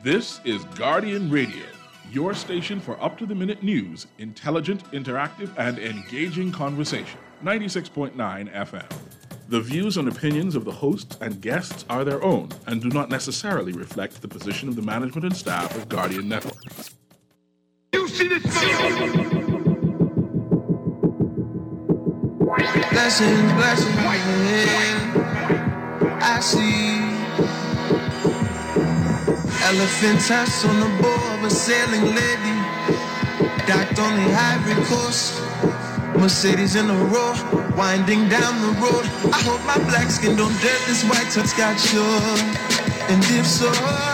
This is Guardian Radio, your station for up-to-the-minute news, intelligent, interactive, and engaging conversation. 96.9 FM. The views and opinions of the hosts and guests are their own and do not necessarily reflect the position of the management and staff of Guardian Network. You see this? Blessings, blessings, I see elephant tusks on the bow of a sailing lady, docked on the Ivory Coast, Mercedes in a row, winding down the road. I hope my black skin don't dirt this white touch got sure, and if so,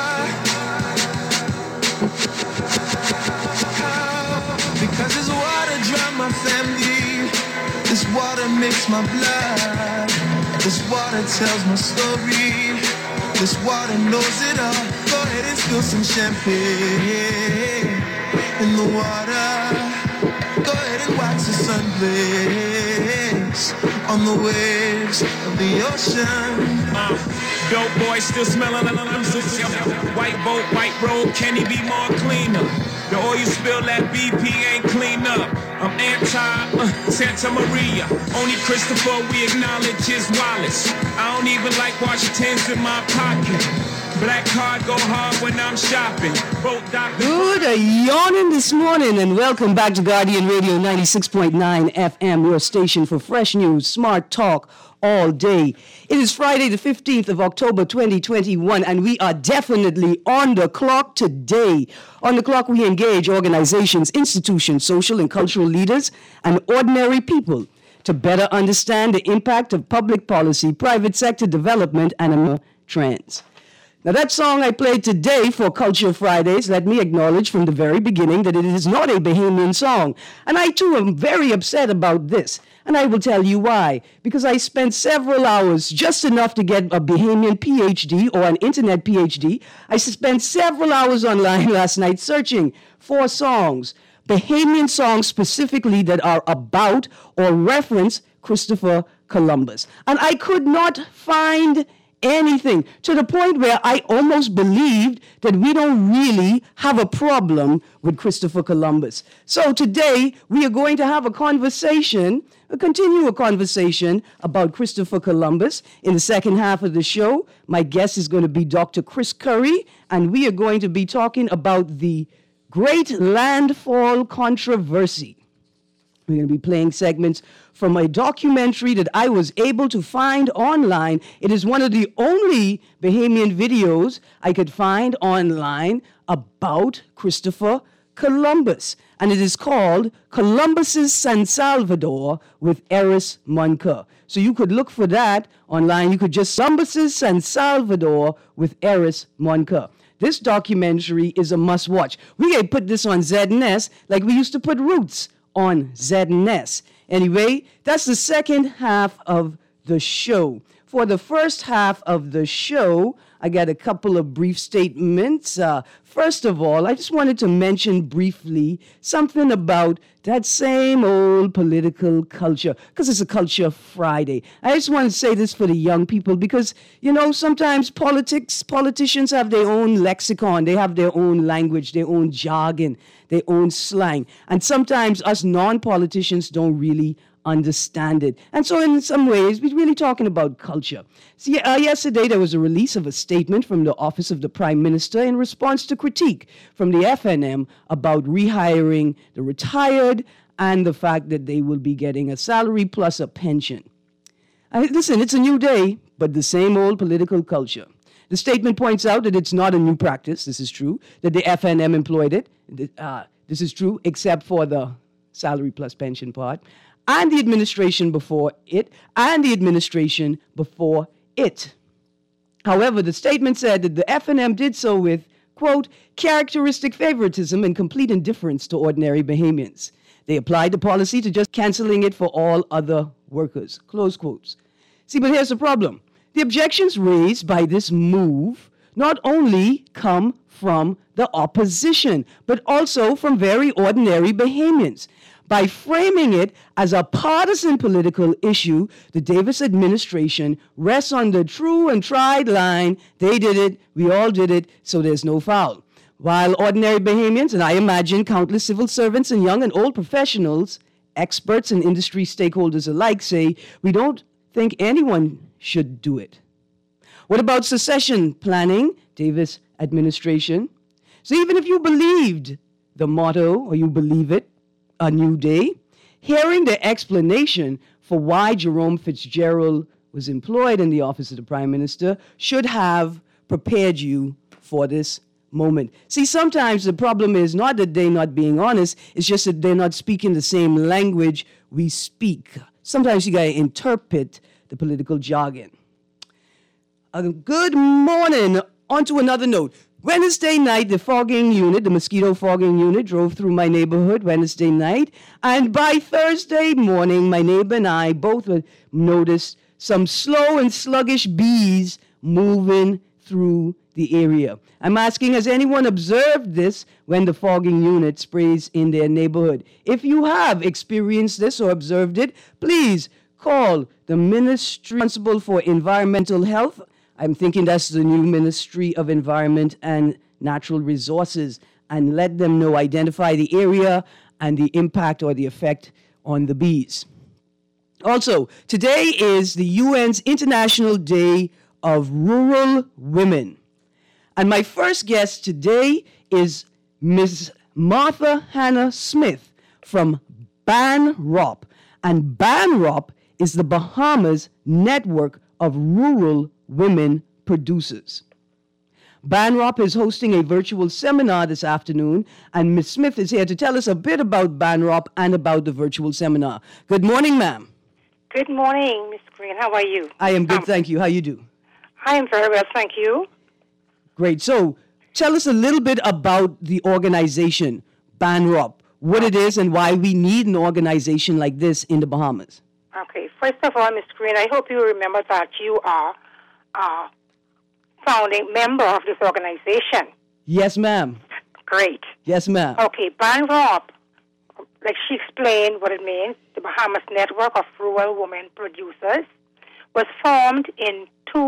because this water drowned my family, this water makes my blood, this water tells my story, this water knows it all. Go ahead and spill some champagne in the water. Go ahead and watch the sun blaze on the waves of the ocean. Dope boy still smelling like white boat, white road, can he be more cleaner? The oil you spill that BP ain't clean up. I'm anti-Santa Maria. Only Christopher we acknowledge his Wallace. I don't even like Washington's in my pocket. Black card go hard when I'm shopping. Both doctors. Good yawning this morning, and welcome back to Guardian Radio 96.9 FM, your station for fresh news, smart talk all day. It is Friday the 15th of October 2021, and we are definitely on the clock today. On the clock, we engage organizations, institutions, social and cultural leaders, and ordinary people to better understand the impact of public policy, private sector development, and trends. Now, that song I played today for Culture Fridays, let me acknowledge from the very beginning that it is not a Bahamian song. And I, too, am very upset about this. And I will tell you why. Because I spent several hours, just enough to get a Bahamian PhD or an internet PhD. I spent several hours online last night searching for songs, Bahamian songs specifically that are about or reference Christopher Columbus. And I could not find anything, to the point where I almost believed that we don't really have a problem with Christopher Columbus. So today we are going to have a conversation, continue a conversation about Christopher Columbus. In the second half of the show, my guest is going to be Dr. Chris Curry, and we are going to be talking about the Great Landfall Controversy. We're going to be playing segments from a documentary that I was able to find online. It is one of the only Bahamian videos I could find online about Christopher Columbus. And it is called Columbus's San Salvador with Eris Munker. So you could look for that online. You could just Columbus's San Salvador with Eris Munker. This documentary is a must-watch. We can put this on ZNS like we used to put Roots on ZNS. Anyway, that's the second half of the show. For the first half of the show, I got a couple of brief statements. First of all, I just wanted to mention briefly something about that same old political culture, because it's a Culture Friday. I just want to say this for the young people because, you know, sometimes politicians have their own lexicon, they have their own language, their own jargon, their own slang. And sometimes us non-politicians don't really understand it. And so in some ways, we're really talking about culture. See, yesterday there was a release of a statement from the Office of the Prime Minister in response to critique from the FNM about rehiring the retired and the fact that they will be getting a salary plus a pension. Listen, it's a new day, but the same old political culture. The statement points out that it's not a new practice, this is true, that the FNM employed it. This is true, except for the salary plus pension part, and the administration before it, However, the statement said that the FNM did so with, quote, characteristic favoritism and complete indifference to ordinary Bahamians. They applied the policy to just canceling it for all other workers, close quotes. See, but here's the problem. The objections raised by this move not only come from the opposition, but also from very ordinary Bahamians. By framing it as a partisan political issue, the Davis administration rests on the true and tried line, they did it, we all did it, so there's no foul. While ordinary Bahamians, and I imagine countless civil servants and young and old professionals, experts and industry stakeholders alike say, we don't think anyone should do it. What about secession planning, Davis administration? So even if you believed the motto, or you believe it, a new day, hearing the explanation for why Jerome Fitzgerald was employed in the office of the Prime Minister should have prepared you for this moment. See, sometimes the problem is not that they're not being honest, it's just that they're not speaking the same language we speak. Sometimes you got to interpret the political jargon. Good morning. On to another note. Wednesday night, the fogging unit, the mosquito fogging unit, drove through my neighborhood Wednesday night. And by Thursday morning, my neighbor and I both noticed some slow and sluggish bees moving through the area. I'm asking, has anyone observed this when the fogging unit sprays in their neighborhood? If you have experienced this or observed it, please call the ministry responsible for environmental health. I'm thinking that's the new Ministry of Environment and Natural Resources, and let them know, identify the area and the impact or the effect on the bees. Also, today is the UN's International Day of Rural Women. And my first guest today is Ms. Martha Hannah Smith from BANROP. And BANROP is the Bahamas network of rural women producers. BANROP is hosting a virtual seminar this afternoon, and Ms. Smith is here to tell us a bit about BANROP and about the virtual seminar. Good morning, ma'am. Good morning, Ms. Green. How are you? I am good, thank you. How you do? I am very well, thank you. Great. So tell us a little bit about the organization, BANROP, what it is and why we need an organization like this in the Bahamas. Okay. First of all, Ms. Green, I hope you remember that you are a founding member of this organization. Yes, ma'am. Great. Yes, ma'am. Okay. BANROP, like she explained what it means, the Bahamas Network of Rural Women Producers, was formed in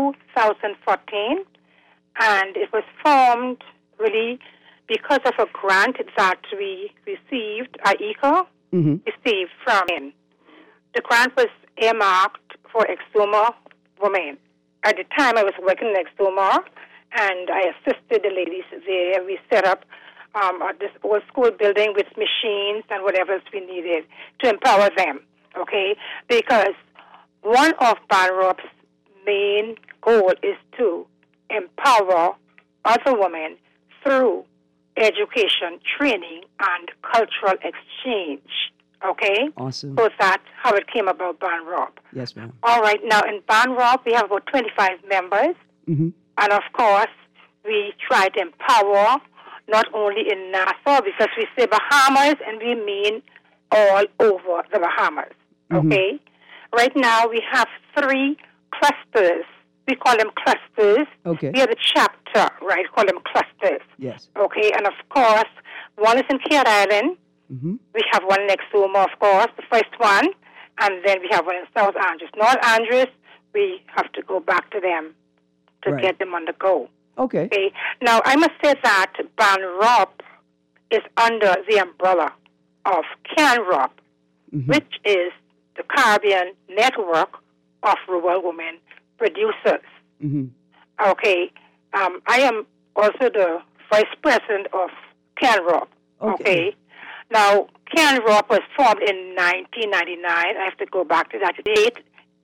2014, and it was formed really because of a grant that we received, IECA received from him. The grant was earmarked for Exuma women. At the time, I was working in Exuma, and I assisted the ladies there. We set up this old school building with machines and whatever else we needed to empower them, okay? Because one of BANROP's main goal is to empower other women through education, training, and cultural exchange. Okay? Awesome. So that's how it came about BANROP. Yes, ma'am. All right. Now, in BANROP, we have about 25 members. Mm-hmm. And, of course, we try to empower not only in Nassau, because we say Bahamas, and we mean all over the Bahamas. Okay? Right now, we have 3 clusters. We call them clusters. Okay. We have a chapter, right? Call them clusters. Yes. Okay, and of course, one is in Care Island. Mm-hmm. We have one in Exuma, of course, the first one. And then we have one in South Andrews. North Andrews, we have to go back to them to get them on the go. Okay. Okay. Now, I must say that BANROP is under the umbrella of CANROP, which is the Caribbean Network of Rural Women Producers. Mm-hmm. Okay. I am also the vice president of CANROP. Okay. Now, CANROP was formed in 1999. I have to go back to that date.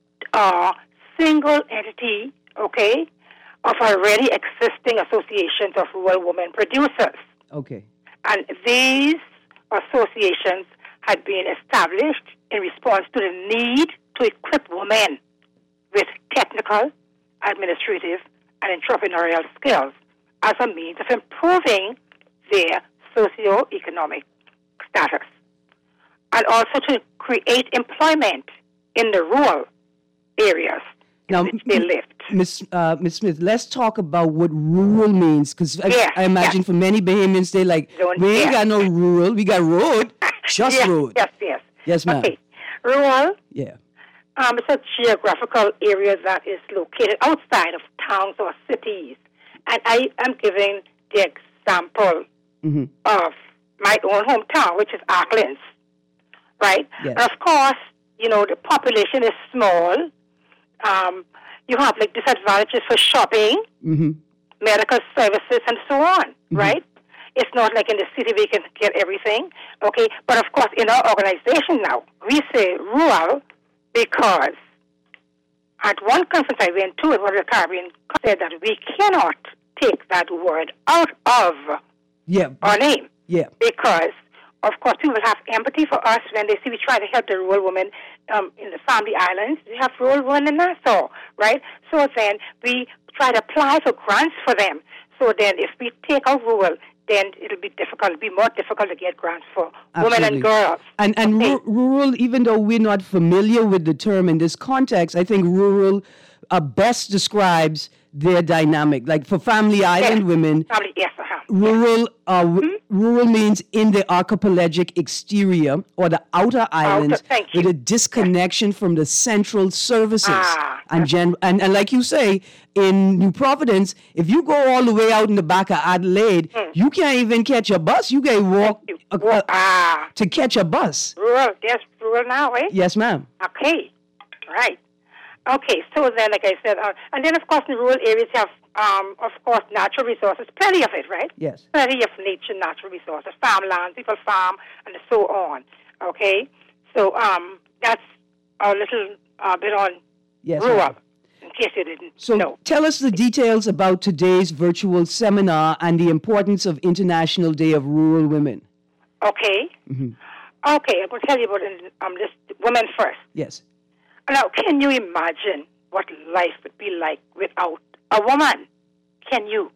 Single entity, okay, of already existing associations of rural women producers. Okay. And these associations had been established in response to the need to equip women with technical, administrative, and entrepreneurial skills as a means of improving their socio-economic status, and also to create employment in the rural areas in which they lived. Ms. Smith, let's talk about what rural means, because I imagine for many Bahamians, they're like, we ain't got no rural, we got road, just road. Yes. Yes, ma'am. Okay. Rural, Yeah. it's a geographical area that is located outside of towns or cities. And I am giving the example of my own hometown, which is Auckland, right? Yes. And of course, the population is small. You have like disadvantages for shopping, medical services, and so on, right? It's not like in the city we can get everything, okay? But of course, in our organization now, we say rural because at one conference I went to, one of the Caribbean said that we cannot take that word out of our name. Yeah. Because, of course, people have empathy for us when they see we try to help the rural women in the Family Islands. We have rural women in Nassau, right? So then we try to apply for grants for them. So then if we take out rural, then it'll be difficult. It'll be more difficult to get grants for women and girls. And rural, even though we're not familiar with the term in this context, I think rural best describes their dynamic. Like for Family Island women, rural rural means in the archipelagic exterior or the outer islands with a disconnection from the central services. And like you say, in New Providence, if you go all the way out in the back of Adelaide, you can't even catch a bus. You can walk to catch a bus. Rural, yes, rural now, eh? Yes, ma'am. Okay, right. Okay, so then, like I said, and then, of course, in rural areas, you have, of course, natural resources, plenty of it, right? Yes. Plenty of nature, natural resources, farmland, people farm, and so on, okay? So that's a little bit on rural, ma'am. in case you didn't So know. tell us the details about today's virtual seminar and the importance of International Day of Rural Women. Okay. Okay, I'm going to tell you about this women first. Yes. Now, can you imagine what life would be like without a woman? Can you?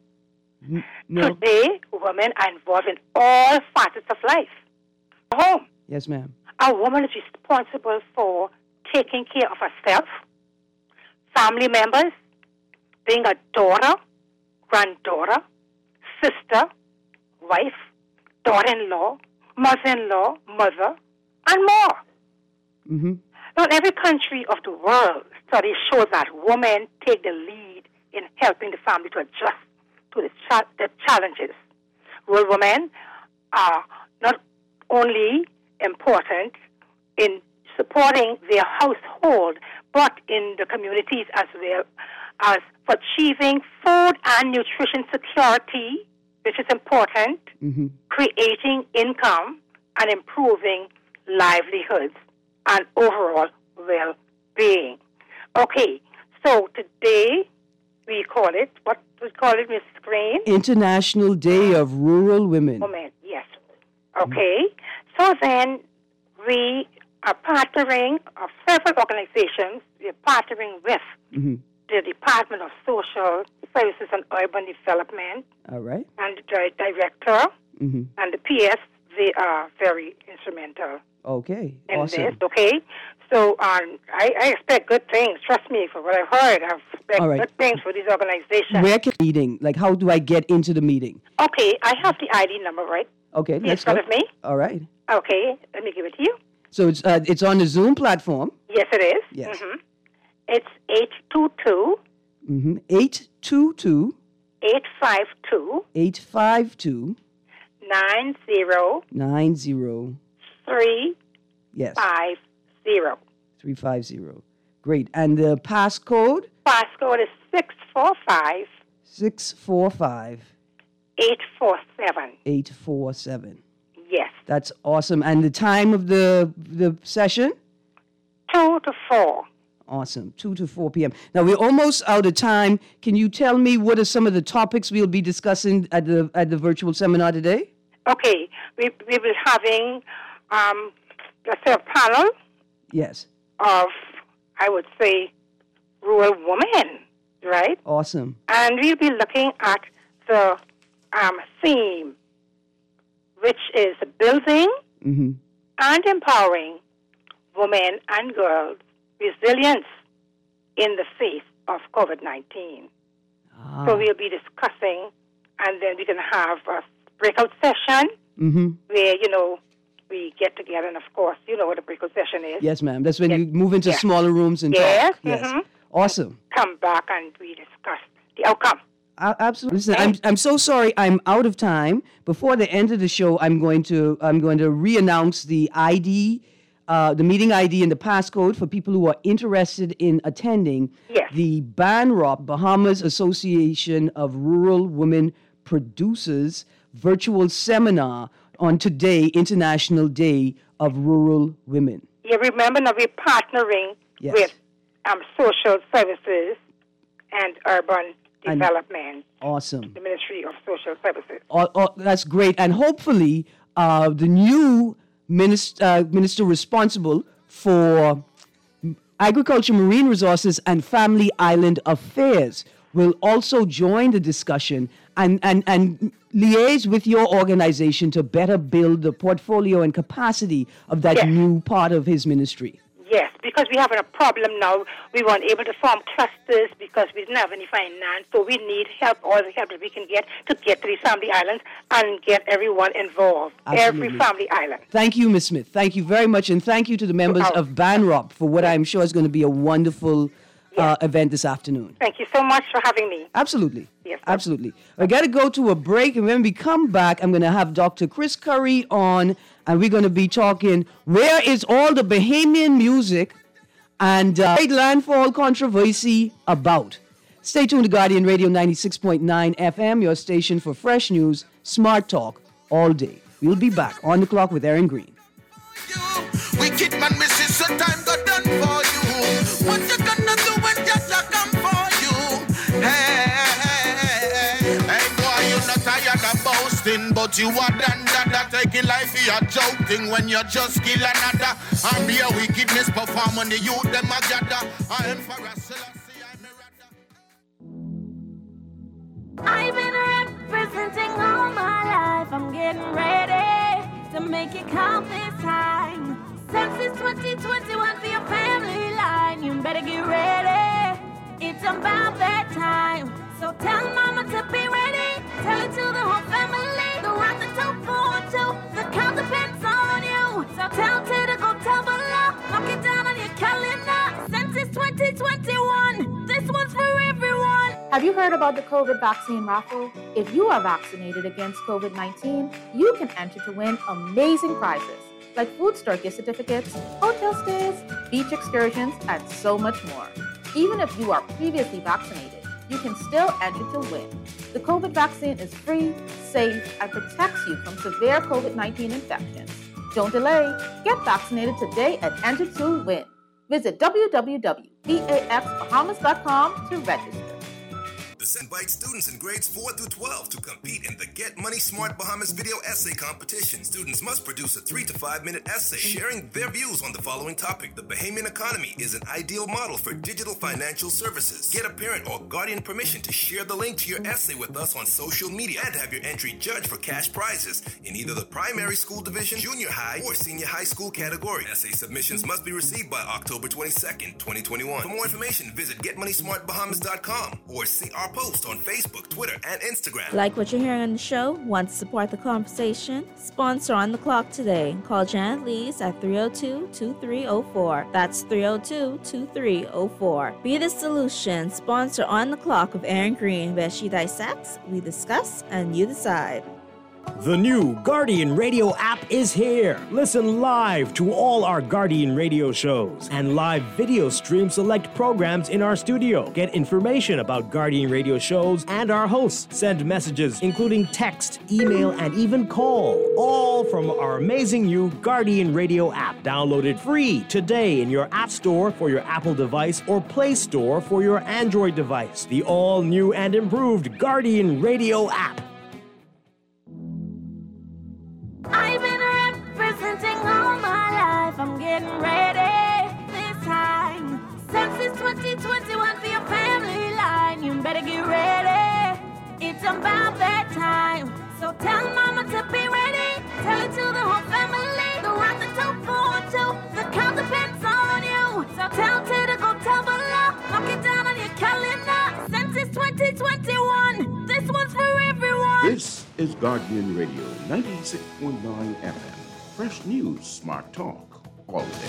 No. Today, women are involved in all facets of life. Home. Yes, ma'am. A woman is responsible for taking care of herself, family members, being a daughter, granddaughter, sister, wife, daughter-in-law, mother-in-law, mother, and more. Now, in every country of the world, studies show that women take the lead in helping the family to adjust to the challenges. Rural women are not only important in supporting their household, but in the communities as well as for achieving food and nutrition security, which is important, creating income, and improving livelihoods and overall well-being. Okay, so today we call it, what we call it, Ms. Green? International Day of Rural Women. Women, yes. Okay, so then we are partnering of several organizations. We are partnering with the Department of Social Services and Urban Development. All right. And the director and the PS, they are very instrumental. Okay, in awesome. this, okay? So I expect good things. Trust me, for what I've heard, I expect good things for these organizations. Where can meeting? Like, how do I get into the meeting? Okay, I have the ID number, right? Okay, Please let's go. with me. All right. Okay, let me give it to you. So it's on the Zoom platform. Yes, it is. Yes. It's 822. 822. 852. 852. 90. 90. Yes. 50. 350. Great. And the passcode? Passcode is 645. 645. 847. 847. Yes. That's awesome. And the time of the session? 2 to 4. Awesome. 2 to 4 p.m. Now, we're almost out of time. Can you tell me what are some of the topics we'll be discussing at the virtual seminar today? Okay. We will be having, let's say, a panel. Yes. Of, I would say, rural women, right? Awesome. And we'll be looking at the theme, which is building and empowering women and girls' resilience in the face of COVID-19. So we'll be discussing, and then we can have a breakout session where, we get together, and of course, you know what a breakout session is. Yes, ma'am. That's when Yes. you move into Yes. smaller rooms and Yes. talk. Yes. Mhm. Awesome. Come back and we discuss the outcome. Absolutely. Listen, I'm so sorry. I'm out of time. Before the end of the show, I'm going to re-announce the ID, the meeting ID and the passcode for people who are interested in attending Yes. the BANROP, Bahamas Association of Rural Women Producers virtual seminar on today, International Day of Rural Women. You remember now we're partnering Yes. with social services and urban development, Awesome. the Ministry of Social Services. That's great. And hopefully, the new minister responsible for agriculture, marine resources, and family island affairs will also join the discussion and liaise with your organization to better build the portfolio and capacity of that Yes. new part of his ministry. Yes, because we have a problem now. We weren't able to form clusters because we didn't have any finance. So we need help, all the help that we can get to these family islands and get everyone involved. Absolutely. Every family island. Thank you, Ms. Smith. Thank you very much. And thank you to the members of BANROP for what I'm sure is going to be a wonderful event this afternoon. Thank you so much for having me. Absolutely. Yes, sir. Absolutely. I got to go to a break, and when we come back, I'm going to have Dr. Chris Curry on, and we're going to be talking where is all the Bahamian music and great landfall controversy about. Stay tuned to Guardian Radio 96.9 FM, your station for fresh news, smart talk, all day. We'll be back on the clock with Aaron Green. Wicked man, Mrs. So time got done for you. What you gonna do when Jaja come for you? Hey, boy, you not tired of boasting, but you are done that. Taking life you're joking when you just kill another. And be a wickedness perform when the youth them a gather. I am for a Selassie, I'm a rather. I've been representing all my life. I'm getting ready to make it count this time. Since it's 2021 for your family line, you better get ready. It's about that time. So tell mama to be ready. Tell it to the whole family. The right to talk for two. The count depends on you. So tell Ted to go tell below. Lock it down on your calendar. Since it's 2021, this one's for everyone. Have you heard about the COVID vaccine raffle? If you are vaccinated against COVID-19, you can enter to win amazing prizes like food store gift certificates, hotel stays, beach excursions, and so much more. Even if you are previously vaccinated, you can still enter to win. The COVID vaccine is free, safe, and protects you from severe COVID-19 infections. Don't delay. Get vaccinated today and enter to win. Visit www.paxbahamas.com to register. The Cent invites students in grades 4 through 12 to compete in the Get Money Smart Bahamas video essay competition. Students must produce a 3 to 5 minute essay sharing their views on the following topic. The Bahamian economy is an ideal model for digital financial services. Get a parent or guardian permission to share the link to your essay with us on social media and have your entry judged for cash prizes in either the primary school division, junior high, or senior high school category. Essay submissions must be received by October 22nd, 2021. For more information, visit GetMoneySmartBahamas.com or see our post on Facebook, Twitter, and Instagram. Like what you're hearing on the show? Want to support the conversation? Sponsor On the Clock today. Call Janet Lees at 302-2304. That's 302-2304. Be the solution. Sponsor On the Clock with Aaron Green, where she dissects, we discuss, and you decide. The new Guardian Radio app is here. Listen live to all our Guardian Radio shows and live video stream select programs in our studio. Get information about Guardian Radio shows and our hosts. Send messages including text, email, and even call. All from our amazing new Guardian Radio app. Download it free today in your App Store for your Apple device or Play Store for your Android device. The all-new and improved Guardian Radio app. I've been representing all my life. I'm getting ready this time. Since it's 2021 for your family line, you better get ready. It's about that time. So tell mama to be ready. Tell it to the whole family. The right to talk for two. The count depends on you. So tell Ted to go tell below. Lock it down on your calendar. Since it's 2021, this one's for everyone. This is Guardian Radio 96.9 FM, Fresh News Smart Talk all day.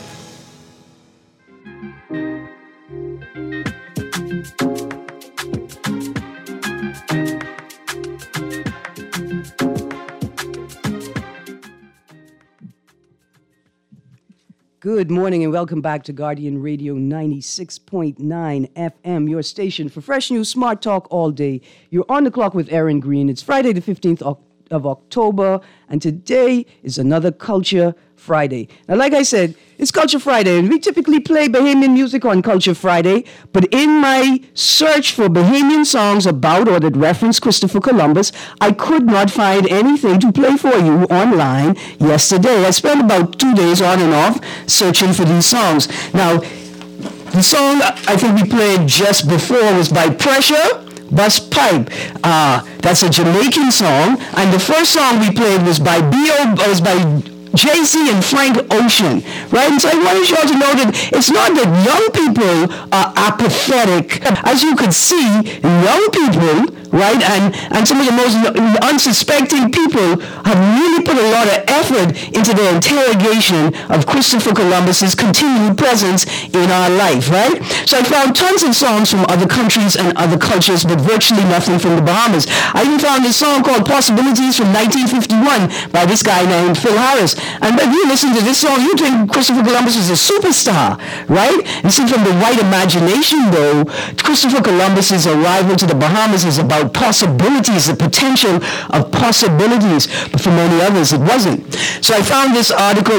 Good morning and welcome back to Guardian Radio 96.9 FM, your station for fresh news, smart talk all day. You're on the clock with Aaron Green. It's Friday the 15th of October, and today is another Culture Friday. Now, like I said, it's Culture Friday, and we typically play Bahamian music on Culture Friday, but in my search for Bahamian songs about or that reference Christopher Columbus, I could not find anything to play for you online yesterday. I spent about 2 days on and off searching for these songs. Now, the song I think we played just before was by Pressure, Bus Pipe. That's a Jamaican song, and the first song we played was by Jay-Z and Frank Ocean, right? And so I wanted y'all to know that it's not that young people are apathetic. As you could see, young people, right, and some of the most unsuspecting people have really put a lot of effort into their interrogation of Christopher Columbus's continued presence in our life, right? So I found tons of songs from other countries and other cultures, but virtually nothing from the Bahamas. I even found this song called Possibilities from 1951 by this guy named Phil Harris. And if you listen to this song, you think Christopher Columbus is a superstar, right? And see, from the white imagination, though, Christopher Columbus's arrival to the Bahamas is about possibilities, the potential of possibilities. But for many others, it wasn't. So I found this article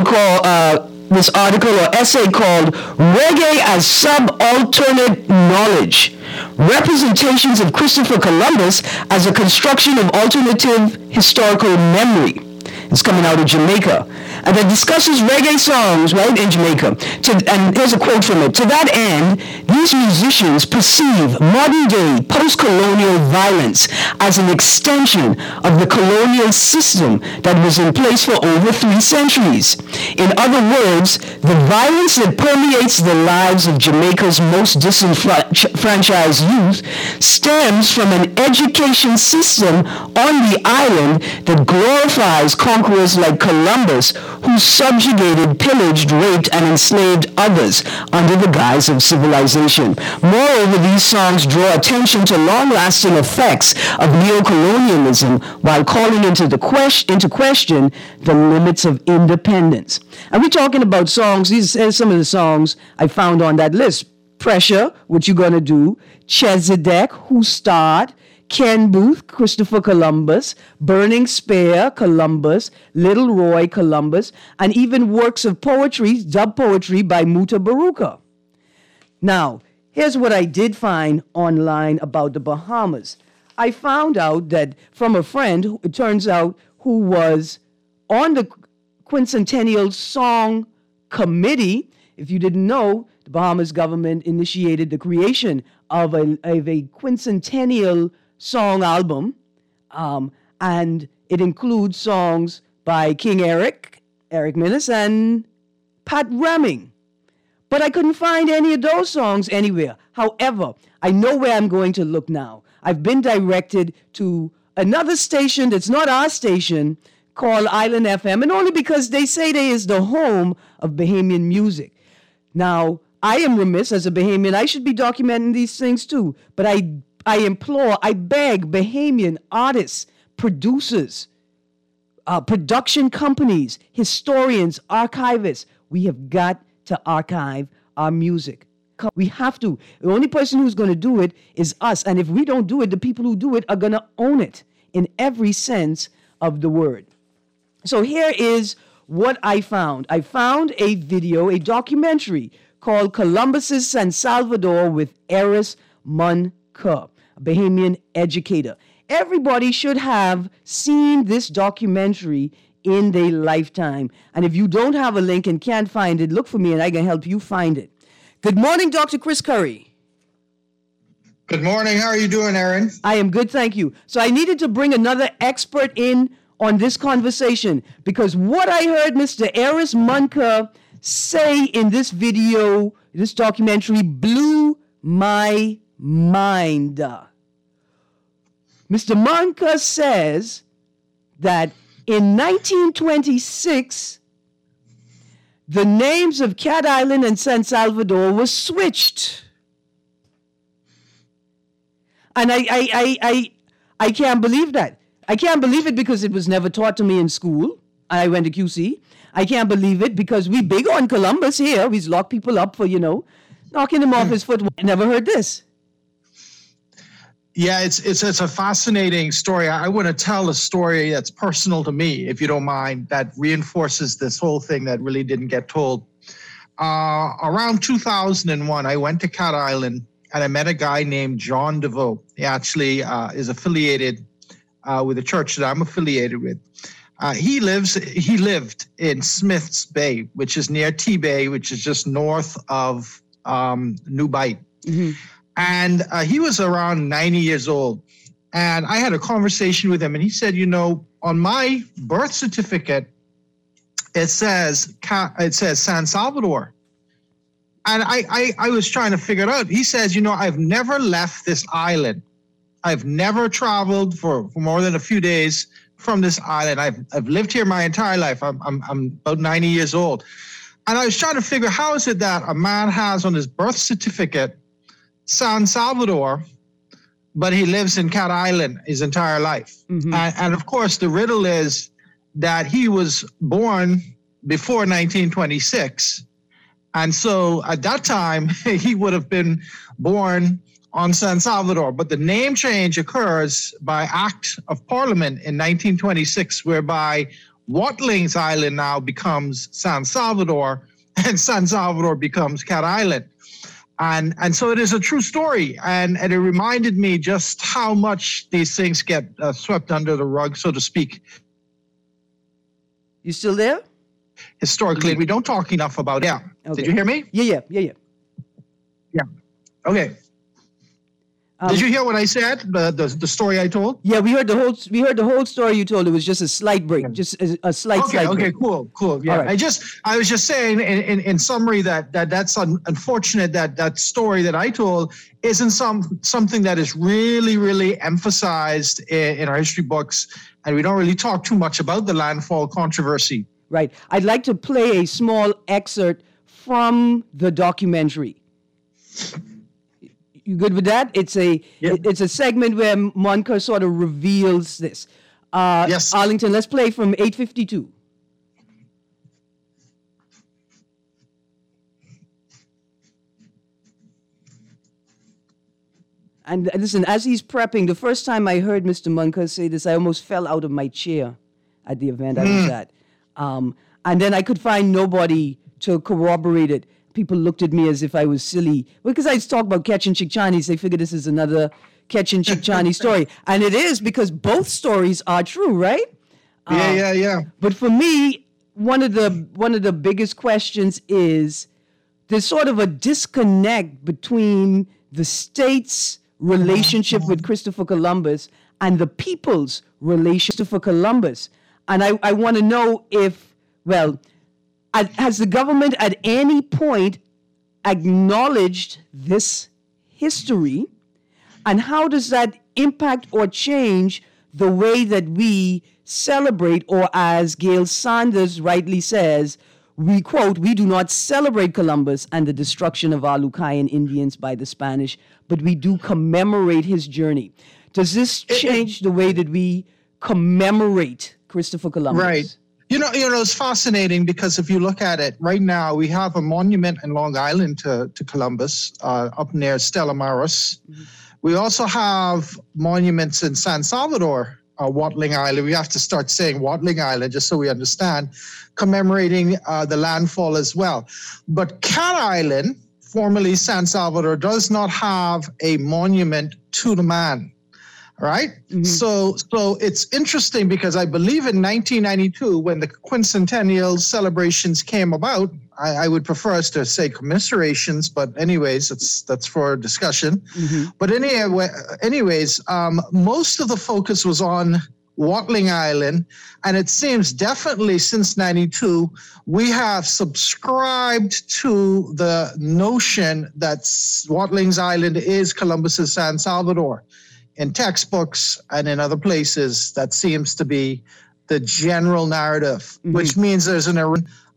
or essay called Reggae as Subalternate Knowledge, Representations of Christopher Columbus as a Construction of Alternative Historical Memory. It's coming out of Jamaica. And it discusses reggae songs, right, in Jamaica. And here's a quote from it. To that end, these musicians perceive modern-day post-colonial violence as an extension of the colonial system that was in place for over 3 centuries. In other words, the violence that permeates the lives of Jamaica's most disenfranchised youth stems from an education system on the island that glorifies conquerors like Columbus, who subjugated, pillaged, raped, and enslaved others under the guise of civilization. Moreover, these songs draw attention to long-lasting effects of neocolonialism while calling into question the limits of independence. And we're talking about songs. These are some of the songs I found on that list. Pressure, What You Gonna Do, Chezidek, Who Start, Ken Booth, Christopher Columbus, Burning Spear, Columbus, Little Roy, Columbus, and even works of poetry, dub poetry by Muta Baruka. Now, here's what I did find online about the Bahamas. I found out that from a friend, it turns out, who was on the Quincentennial Song Committee. If you didn't know, the Bahamas government initiated the creation of a quincentennial song album, and it includes songs by King Eric Minnis, and Pat Reming. But I couldn't find any of those songs anywhere. However, I know where I'm going to look now. I've been directed to another station that's not our station called Island FM, and only because they say they is the home of Bahamian music. Now, I am remiss as a Bahamian. I should be documenting these things too, but I beg Bahamian artists, producers, production companies, historians, archivists, we have got to archive our music. We have to. The only person who's going to do it is us. And if we don't do it, the people who do it are going to own it in every sense of the word. So here is what I found. I found a video, a documentary called Columbus's San Salvador with Eris Munka, a Bahamian educator. Everybody should have seen this documentary in their lifetime. And if you don't have a link and can't find it, look for me and I can help you find it. Good morning, Dr. Chris Curry. Good morning. How are you doing, Aaron? I am good, thank you. So I needed to bring another expert in on this conversation because what I heard Mr. Eris Munka say in this video, this documentary, blew my mind. Mr. Munka says that in 1926, the names of Cat Island and San Salvador were switched. And I can't believe that. I can't believe it because it was never taught to me in school. I went to QC. I can't believe it because we big on Columbus here. We lock people up for, knocking him off his foot. I never heard this. Yeah, it's a fascinating story. I want to tell a story that's personal to me, if you don't mind, that reinforces this whole thing that really didn't get told. Around 2001, I went to Cat Island and I met a guy named John DeVoe. He actually is affiliated with a church that I'm affiliated with. He lived in Smith's Bay, which is near T-Bay, which is just north of New Bight. Mm-hmm. And he was around 90 years old. And I had a conversation with him, and he said, on my birth certificate, it says San Salvador. And I was trying to figure it out. He says, I've never left this island. I've never traveled for more than a few days from this island. I've lived here my entire life. I'm about 90 years old. And I was trying to figure, how is it that a man has on his birth certificate San Salvador, but he lives in Cat Island his entire life? Mm-hmm. And of course, the riddle is that he was born before 1926. And so at that time, he would have been born on San Salvador. But the name change occurs by Act of Parliament in 1926, whereby Watlings Island now becomes San Salvador, and San Salvador becomes Cat Island. And so it is a true story. And it reminded me just how much these things get swept under the rug, so to speak. You still there? Historically, we don't talk enough about it. Yeah. Okay. Did you hear me? Yeah. Yeah. Okay. Did you hear what I said? The story I told? Yeah, we heard the whole story you told. It was just a slight break, just a slight. Okay, break. Cool. Yeah, right. I was just saying in summary that's unfortunate that story that I told isn't something that is really, really emphasized in our history books, and we don't really talk too much about the landfall controversy. Right. I'd like to play a small excerpt from the documentary. You good with that? It's a segment where Monica sort of reveals this. Yes. Arlington, let's play from 8:52. And listen, as he's prepping, the first time I heard Mr. Monica say this, I almost fell out of my chair at the event I was at. And then I could find nobody to corroborate it. People looked at me as if I was silly. Because I talk about catching Chickchanis, they figure this is another catching Chickchani story. And it is, because both stories are true, right? Yeah. But for me, one of the biggest questions is there's sort of a disconnect between the state's relationship with Christopher Columbus and the people's relationship with Columbus. And I want to know has the government at any point acknowledged this history? And how does that impact or change the way that we celebrate, or as Gail Sanders rightly says, we quote, "We do not celebrate Columbus and the destruction of our Lucayan Indians by the Spanish, but we do commemorate his journey." Does this change the way that we commemorate Christopher Columbus? Right. It's fascinating because if you look at it right now, we have a monument in Long Island to Columbus up near Stella Maris. Mm-hmm. We also have monuments in San Salvador, Watling Island. We have to start saying Watling Island just so we understand, commemorating the landfall as well. But Cat Island, formerly San Salvador, does not have a monument to the man. Right? Mm-hmm. So it's interesting because I believe in 1992, when the quincentennial celebrations came about, I would prefer us to say commiserations, but anyways, that's for discussion. Mm-hmm. But anyways, most of the focus was on Watling Island, and it seems definitely since 92, we have subscribed to the notion that Watlings Island is Columbus's San Salvador. In textbooks and in other places, that seems to be the general narrative, which means there's an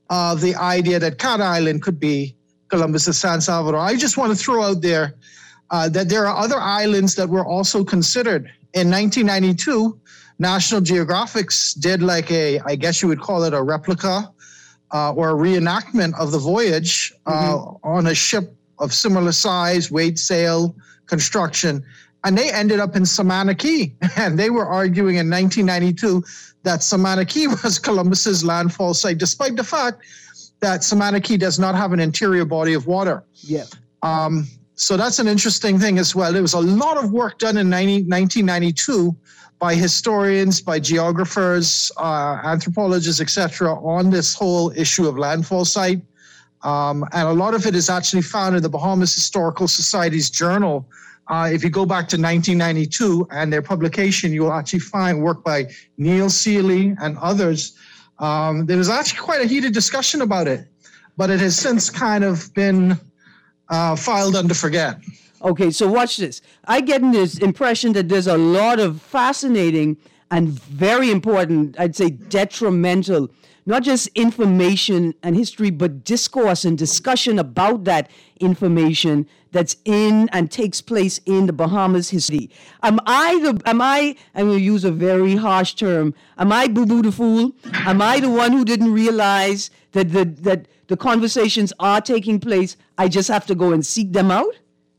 of the idea that Cat Island could be Columbus's San Salvador. I just want to throw out there that there are other islands that were also considered. In 1992, National Geographic did like I guess you would call it a replica or a reenactment of the voyage on a ship of similar size, weight, sail, construction. And they ended up in Samana Key. And they were arguing in 1992 that Samana Key was Columbus's landfall site, despite the fact that Samana Key does not have an interior body of water. Yeah. So that's an interesting thing as well. There was a lot of work done in 1992 by historians, by geographers, anthropologists, etc., on this whole issue of landfall site. And a lot of it is actually found in the Bahamas Historical Society's journal. If you go back to 1992 and their publication, you will actually find work by Neil Seeley and others. There was actually quite a heated discussion about it, but it has since kind of been filed under forget. Okay, so watch this. I get this impression that there's a lot of fascinating and very important, I'd say detrimental, not just information and history, but discourse and discussion about that information that's in and takes place in the Bahamas history. I'm going to use a very harsh term, am I Boo-Boo the fool? Am I the one who didn't realize that the conversations are taking place? I just have to go and seek them out?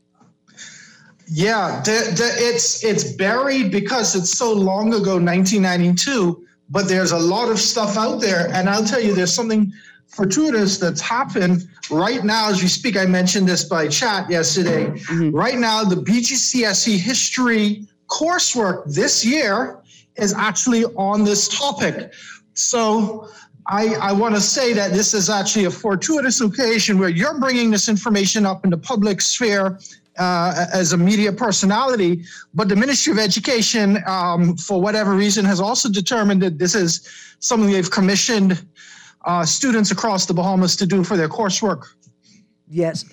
Yeah, it's buried because it's so long ago, 1992, but there's a lot of stuff out there. And I'll tell you, there's something fortuitous that's happened right now as we speak. I mentioned this by chat yesterday. Right now, the BGCSE history coursework this year is actually on this topic. So I want to say that this is actually a fortuitous occasion where you're bringing this information up in the public sphere as a media personality, but the Ministry of Education, for whatever reason, has also determined that this is something they've commissioned students across the Bahamas to do for their coursework. Yes.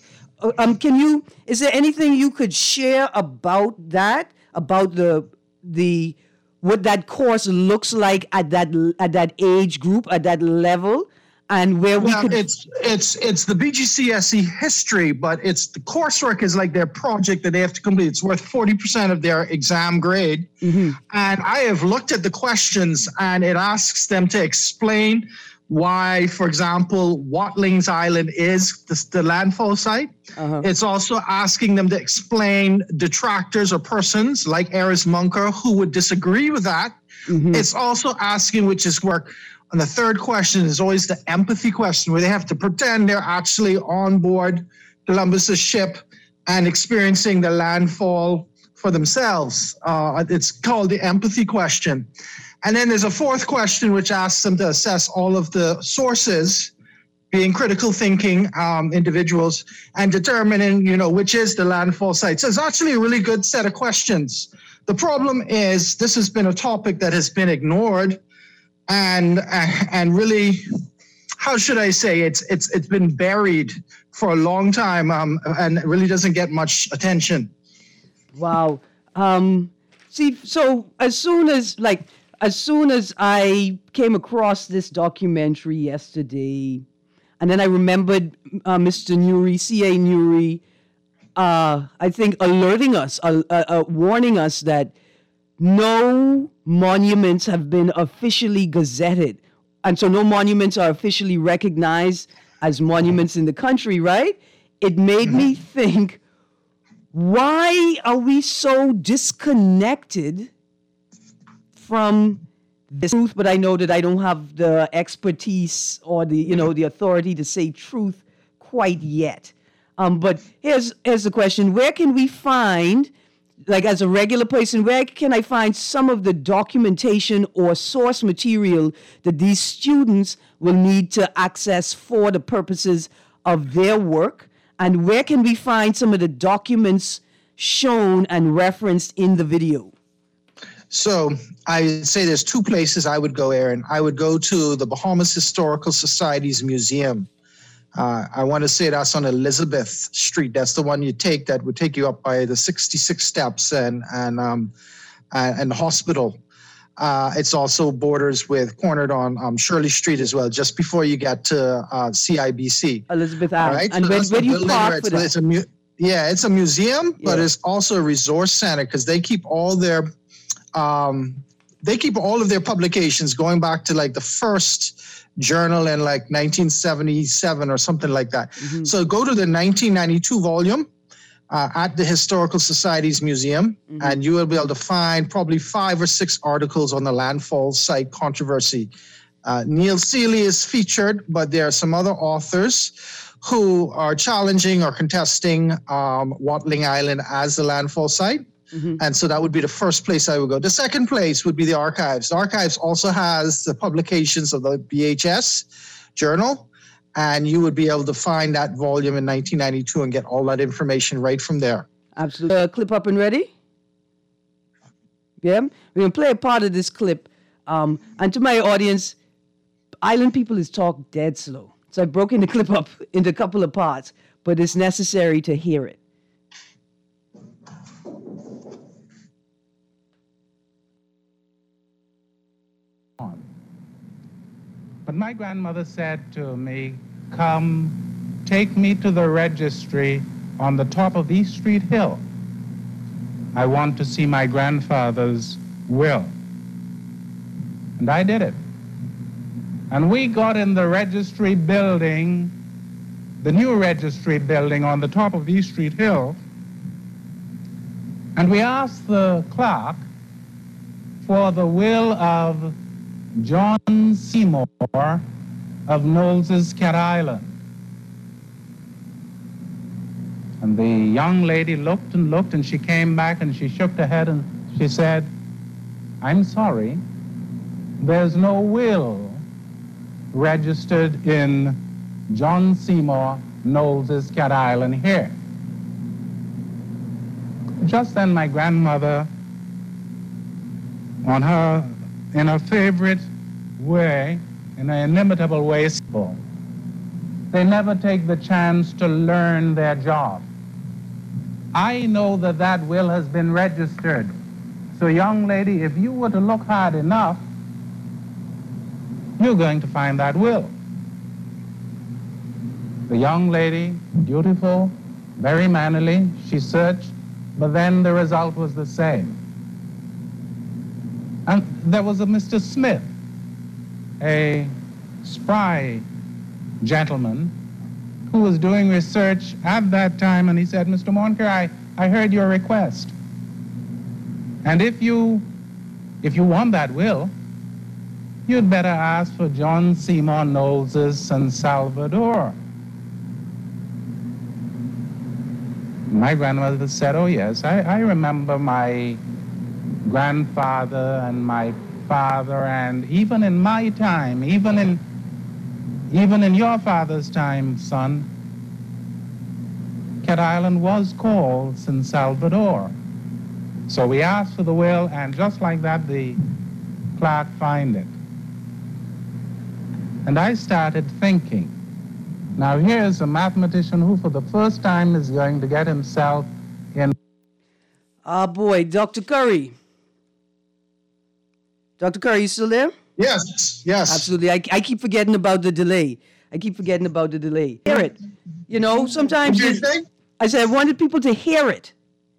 Is there anything you could share about that, about the what that course looks like at that age group, at that level? And where we could... It's the BGCSE history, but it's the coursework is like their project that they have to complete. It's worth 40% of their exam grade. And I have looked at the questions, and it asks them to explain why, for example, Watlings Island is the landfall site. It's also asking them to explain detractors or persons like Aris Munker who would disagree with that. It's also asking, which is work. And the third question is always the empathy question, where they have to pretend they're actually on board Columbus's ship and experiencing the landfall for themselves. It's called the empathy question. And then there's a fourth question, which asks them to assess all of the sources, being critical thinking individuals, and determining, which is the landfall site. So it's actually a really good set of questions. The problem is this has been a topic that has been ignored. And really, how should I say, it's been buried for a long time, and it really doesn't get much attention. Wow. See, so as soon as I came across this documentary yesterday, and then I remembered Mr. Nuri, C.A. Nuri, I think alerting us, warning us that no monuments have been officially gazetted. And so no monuments are officially recognized as monuments in the country, right? It made me think, why are we so disconnected from the truth? But I know that I don't have the expertise or the authority to say truth quite yet. But here's the question. Where can we find, like as a regular person, where can I find some of the documentation or source material that these students will need to access for the purposes of their work? And where can we find some of the documents shown and referenced in the video? So I say there's two places I would go, Aaron. I would go to the Bahamas Historical Society's museum. I want to say that's on Elizabeth Street. That's the one you take that would take you up by the 66 steps and the hospital. It's also borders with cornered on Shirley Street as well, just before you get to CIBC. Elizabeth Ave. Right? And so when you park for that? It's a museum, but it's also a resource center because they keep all their of their publications going back to like the first journal in like 1977 or something like that. Mm-hmm. So go to the 1992 volume at the Historical Society's museum, and you will be able to find probably 5 or 6 articles on the landfall site controversy. Neil Seeley is featured, but there are some other authors who are challenging or contesting Watling Island as the landfall site. And so that would be the first place I would go. The second place would be the archives. The archives also has the publications of the BHS journal, and you would be able to find that volume in 1992 and get all that information right from there. Absolutely. Clip up and ready? Yeah? We're going to play a part of this clip. And to my audience, island people is talk dead slow. So I've broken the clip up into a couple of parts, but it's necessary to hear it. But my grandmother said to me, come, take me to the registry on the top of East Street Hill. I want to see my grandfather's will. And I did it. And we got in the registry building, the new registry building on the top of East Street Hill, and we asked the clerk for the will of John Seymour of Knowles's Cat Island. And the young lady looked and looked, and she came back and she shook her head and she said, I'm sorry, there's no will registered in John Seymour Knowles's Cat Island here. Just then my grandmother, in her favorite way, in an inimitable way, they never take the chance to learn their job. I know that that will has been registered. So young lady, if you were to look hard enough, you're going to find that will. The young lady, beautiful, very mannerly, she searched, but then the result was the same. And there was a Mr. Smith, a spry gentleman who was doing research at that time, and he said, Mr. Moncur, I heard your request. And if you want that will, you'd better ask for John Seymour Knowles's San Salvador. My grandmother said, oh yes, I remember my grandfather and my father, and even in my time, even in your father's time, son, Cat Island was called San Salvador. So we asked for the will, and just like that, the clerk found it. And I started thinking, now here's a mathematician who for the first time is going to get himself in... Ah, boy, Dr. Curry. Dr. Curry, you still there? Yes. Absolutely. I keep forgetting about the delay. Hear it. You know, sometimes... I said I wanted people to hear it.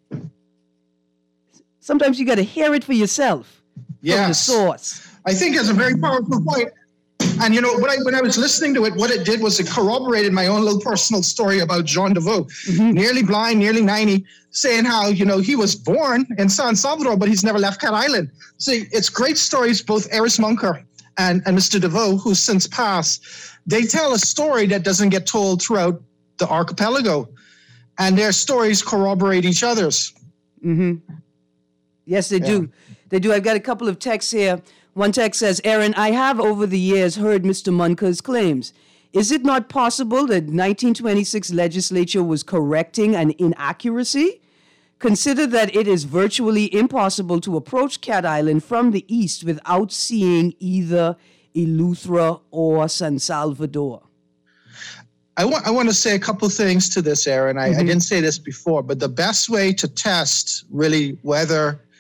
Sometimes you got to hear it for yourself. Yes. From the source. I think it's a very powerful point. And, you know, when I was listening to it, what it did was it corroborated my own little personal story about John DeVoe, nearly blind, nearly 90, saying how, you know, he was born in San Salvador, but he's never left Cat Island. See, it's great stories, both Eris Moncur and Mr. DeVoe, who's since passed. They tell a story that doesn't get told throughout the archipelago, and their stories corroborate each other's. Yes, they do. They do. I've got a couple of texts here. One text says, Aaron, I have over the years heard Mr. Moncur's claims. Is it not possible that 1926 legislature was correcting an inaccuracy? Consider that it is virtually impossible to approach Cat Island from the east without seeing either Eleuthera or San Salvador. I want to say a couple things to this, Aaron. I didn't say this before, but the best way to test really whether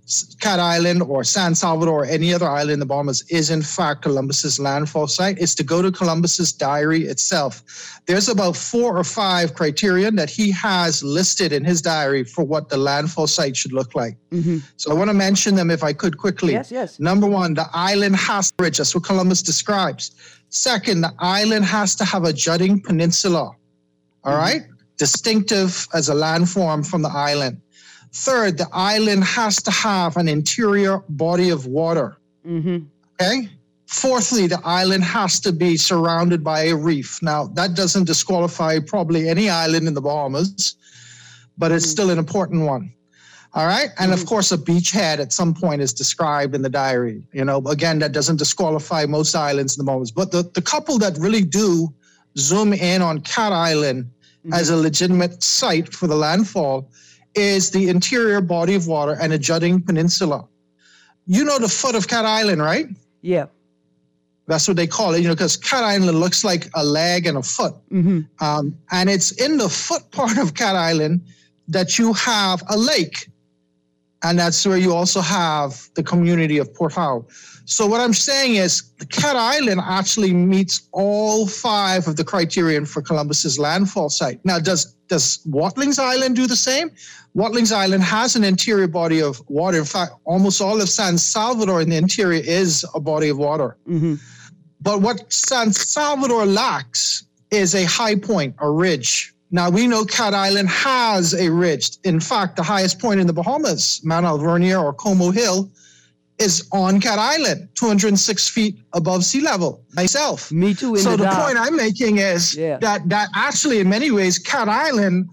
Cat Island or San Salvador or any other island in the Bahamas is in fact Columbus's landfall site. It's to go to Columbus's diary itself. There's about 4 or 5 criterion that he has listed in his diary for what the landfall site should look like. Mm-hmm. So I want to mention them if I could quickly. Yes. Number 1, the island has a ridge. That's what Columbus describes. Second, the island has to have a jutting peninsula. All right? Distinctive as a landform from the island. Third, the island has to have an interior body of water. Mm-hmm. Okay? Fourthly, the island has to be surrounded by a reef. Now, that doesn't disqualify probably any island in the Bahamas, but it's still an important one. All right? And of course, a beachhead at some point is described in the diary. You know, again, that doesn't disqualify most islands in the Bahamas. But the couple that really do zoom in on Cat Island as a legitimate site for the landfall is the interior body of water and a jutting peninsula. You know the foot of Cat Island, right? Yeah. That's what they call it, you know, because Cat Island looks like a leg and a foot. Mm-hmm. And it's in the foot part of Cat Island that you have a lake. And that's where you also have the community of Port Howe. So what I'm saying is the Cat Island actually meets all 5 of the criterion for Columbus's landfall site. Now, does Watlings Island do the same? Watlings Island has an interior body of water. In fact, almost all of San Salvador in the interior is a body of water. Mm-hmm. But what San Salvador lacks is a high point, a ridge. Now, we know Cat Island has a ridge. In fact, the highest point in the Bahamas, Mount Alvernia or Como Hill, is on Cat Island, 206 feet above sea level. Myself. Me too. So the point I'm making is that actually, in many ways, Cat Island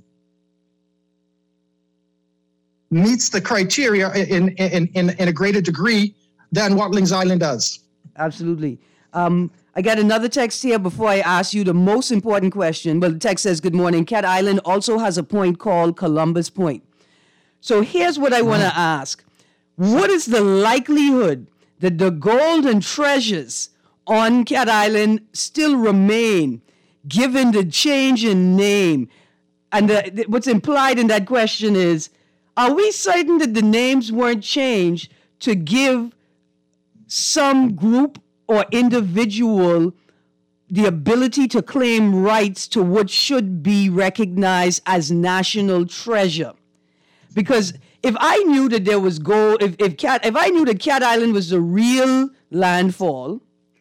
meets the criteria in a greater degree than Watlings Island does. Absolutely. I got another text here before I ask you the most important question. Well, the text says, good morning. Cat Island also has a point called Columbus Point. So here's what I want to ask. What is the likelihood that the gold and treasures on Cat Island still remain, given the change in name? And what's implied in that question is, are we certain that the names weren't changed to give some group or individual the ability to claim rights to what should be recognized as national treasure? Because if I knew that there was gold, if I knew that Cat Island was the real landfall,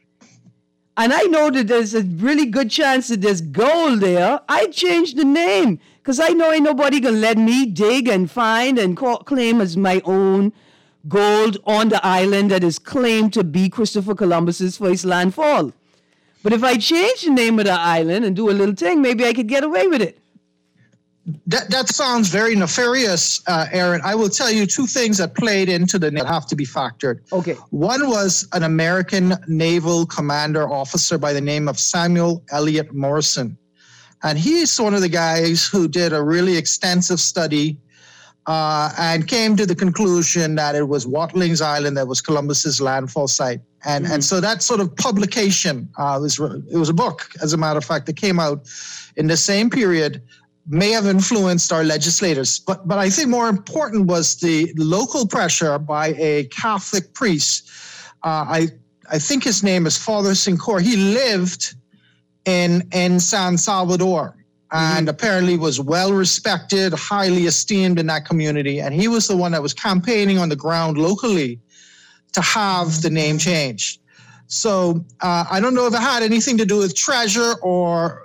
and I know that there's a really good chance that there's gold there, I'd change the name. Because I know ain't nobody gonna let me dig and find and claim as my own gold on the island that is claimed to be Christopher Columbus's first landfall. But if I change the name of the island and do a little thing, maybe I could get away with it. That sounds very nefarious, Aaron. I will tell you 2 things that played into the that have to be factored. Okay. One was an American naval commander officer by the name of Samuel Eliot Morrison. And he's one of the guys who did a really extensive study and came to the conclusion that it was Watlings Island that was Columbus's landfall site. And so that sort of publication, it was a book, as a matter of fact, that came out in the same period, may have influenced our legislators. But I think more important was the local pressure by a Catholic priest. I think his name is Father Sincor. He lived in San Salvador and apparently was well respected, highly esteemed in that community. And he was the one that was campaigning on the ground locally to have the name changed. So I don't know if it had anything to do with treasure or,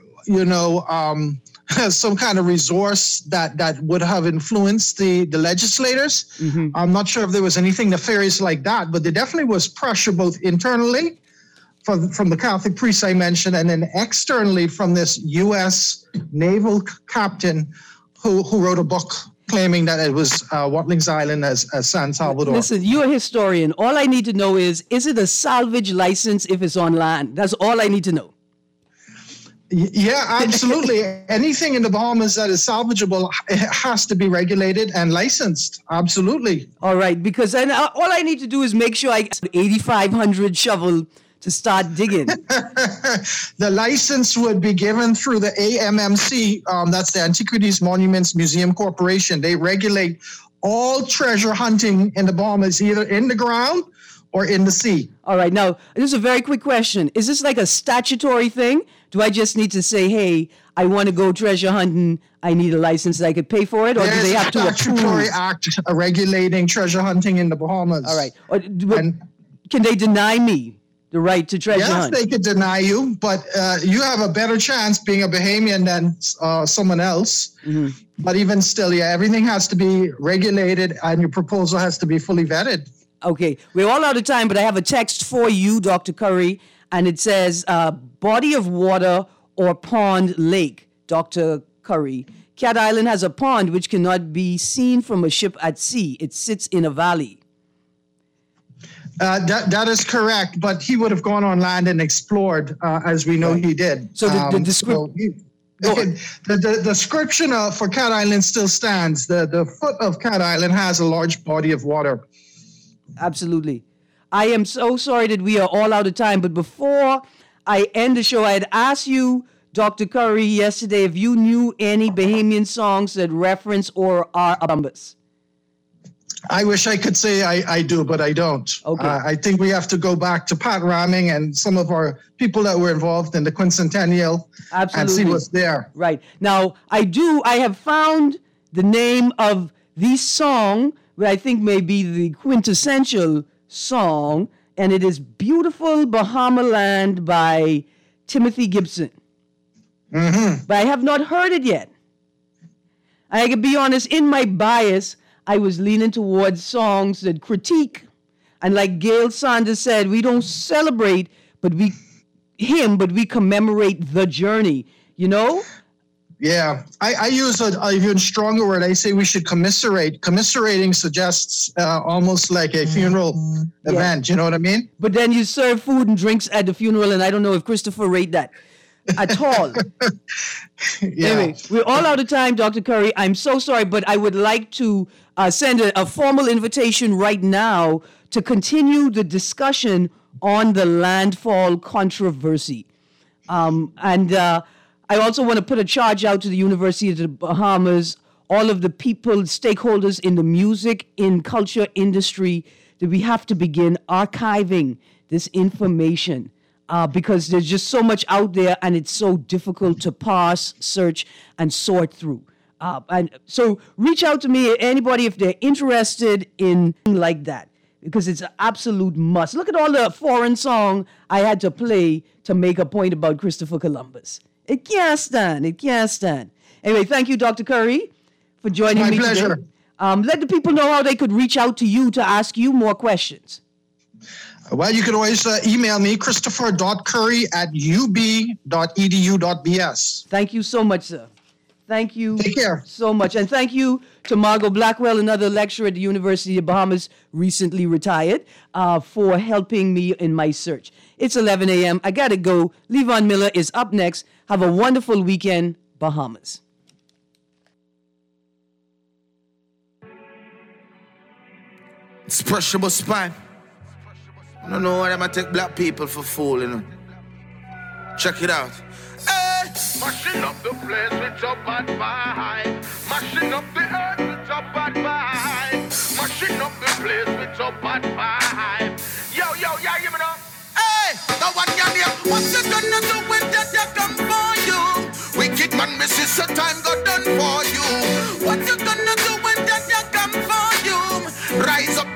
some kind of resource that would have influenced the legislators. Mm-hmm. I'm not sure if there was anything nefarious like that, but there definitely was pressure both internally from the Catholic priest I mentioned, and then externally from this U.S. naval captain who wrote a book claiming that it was Watlings Island as San Salvador. Listen, you're a historian. All I need to know is it a salvage license if it's on land? That's all I need to know. Yeah, absolutely. Anything in the Bahamas that is salvageable has to be regulated and licensed. Absolutely. All right, because then all I need to do is make sure I get 8,500 shovel to start digging. The license would be given through the AMMC. That's the Antiquities Monuments Museum Corporation. They regulate All treasure hunting in the Bahamas, either in the ground or in the sea. All right. Now, this is a very quick question. Is this like a statutory thing? Do I just need to say, hey, I want to go treasure hunting, I need a license, I could pay for it? Or do they have to approve? There's a statutory act regulating treasure hunting in the Bahamas. All right. Can they deny me the right to treasure hunt? Yes, they could deny you, but you have a better chance being a Bahamian than someone else. Mm-hmm. But even still, everything has to be regulated and your proposal has to be fully vetted. Okay, we're all out of time, but I have a text for you, Dr. Curry, and it says, body of water or pond, lake, Dr. Curry. Cat Island has a pond which cannot be seen from a ship at sea. It sits in a valley. That is correct, but he would have gone on land and explored, as we know he did. So the description for Cat Island still stands. The foot of Cat Island has a large body of water. Absolutely. I am so sorry that we are all out of time, but before I end the show, I had asked you, Dr. Curry, yesterday if you knew any Bahamian songs that reference or are Columbus. I wish I could say I do, but I don't. Okay. I think we have to go back to Pat Ramming and some of our people that were involved in the quincentennial and see what's there. Right. Now, I have found the name of the song that I think may be the quintessential song, and it is Beautiful Bahama Land by Timothy Gibson. Mm-hmm. But I have not heard it yet. I can be honest, in my bias, I was leaning towards songs that critique. And like Gail Sanders said, we don't celebrate but we commemorate the journey, you know? Yeah, I use an even stronger word. I say we should commiserate. Commiserating suggests almost like a funeral event. You know what I mean? But then you serve food and drinks at the funeral, and I don't know if Christopher rate that at all. Anyway, we're all out of time, Dr. Curry. I'm so sorry, but I would like to send a formal invitation right now to continue the discussion on the landfall controversy. I also want to put a charge out to the University of the Bahamas, all of the people, stakeholders in the music, in culture industry, that we have to begin archiving this information because there's just so much out there and it's so difficult to parse, search, and sort through. And so reach out to me, anybody, if they're interested in like that, because it's an absolute must. Look at all the foreign song I had to play to make a point about Christopher Columbus. It can't stand. It can't stand. Anyway, thank you, Dr. Curry, for joining me today. My pleasure. Let the people know how they could reach out to you to ask you more questions. Well, you can always email me, christopher.curry@ub.edu.bs. Thank you so much, sir. Thank you Take care. so much. And thank you to Margot Blackwell, another lecturer at the University of Bahamas, recently retired, for helping me in my search. It's 11 a.m. I got to go. Levon Miller is up next. Have a wonderful weekend, Bahamas. It's pressure but spine. I don't know why I'm gonna take black people for fool, you know. Check it out. Hey! Mashing up the place with your bad vibe. Mashing up the earth with your bad vibe. Mashing up the place with your bad vibe.